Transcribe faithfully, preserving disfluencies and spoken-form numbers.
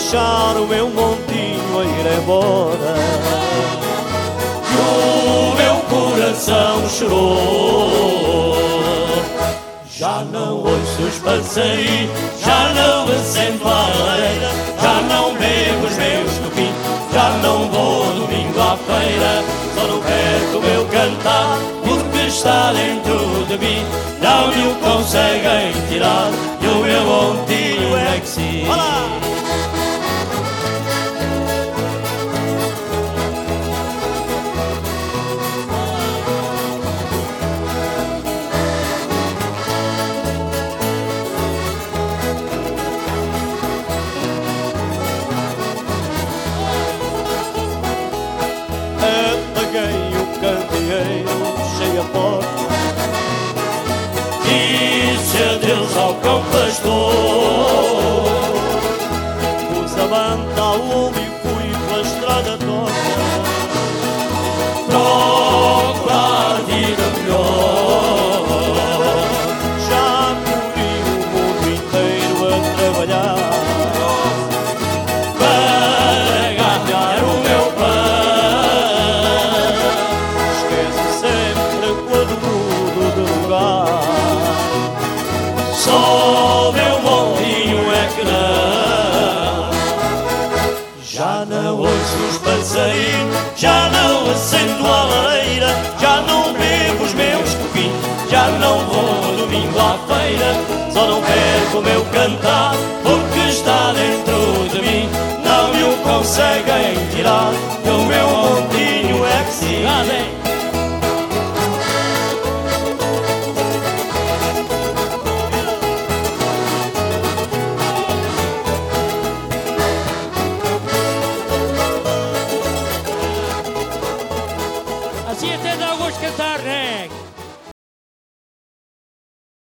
deixar o meu montinho a ir embora. E o meu coração chorou. Já não ouço os passarinhos, já não acendo a lareira, já não bebo os meus copinhos, já não vou domingo à feira. Só não perco o meu cantar, porque está dentro de mim, não me o conseguem tirar, e o meu montinho é que sim. Olá! Apaguei o candeeiro, fechei a porta, disse adeus ao cão pastor, pus a banda ao lume e fui pela estrada torta, procurar a vida melhor. já corri o mundo inteiro a trabalhar Para ganhar o meu pão, esqueço sempre quando mudo de lugar. só o meu montinho é que não. Já não ouço os passarinhos, já não acendo a lareira, já não bebo os meus copinhos, já não vou domingo à feira. Só não perco o meu cantar, porque está dentro de mim, não me o conseguem tirar, e o meu montinho é que sim.